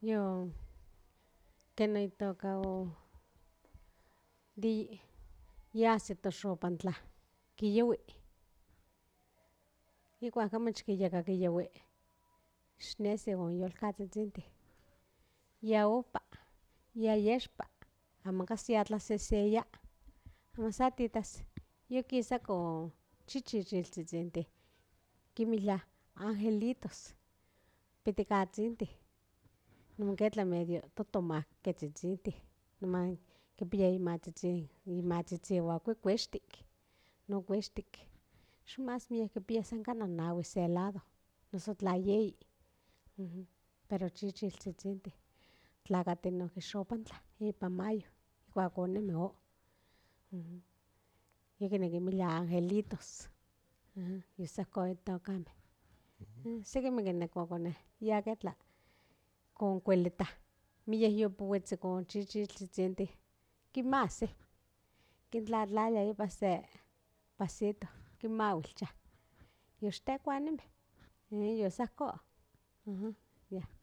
Yo itoka yasi toxopantla kiyawi ijkuak amo yeka kiyawi nesi on yolkazhizhintin ya ompa ya yeshpa amo kasi tlaseseya amo sa titas yokisako chichilzhizhintin kinmila angelitos pitikazhintin non ketla medio totomakzhizhintin niman kipia imazhizhin huan kuekueshtik non kueshtik más miek kipia san kana nahui se lado noso tla yeyi pero chichilzhizhintin tlakati non xopantla ipan mayo ijkuak onemi nikinmilia angelitos yes ijkon itokame sekimi kokone ya ketla konkuelita miek yu pohuetsi kon chichilzhizhintin kinmasi kintlatlalia ipan se vasito kinmahuilcha yoxtekuanimi yes ijkon ya.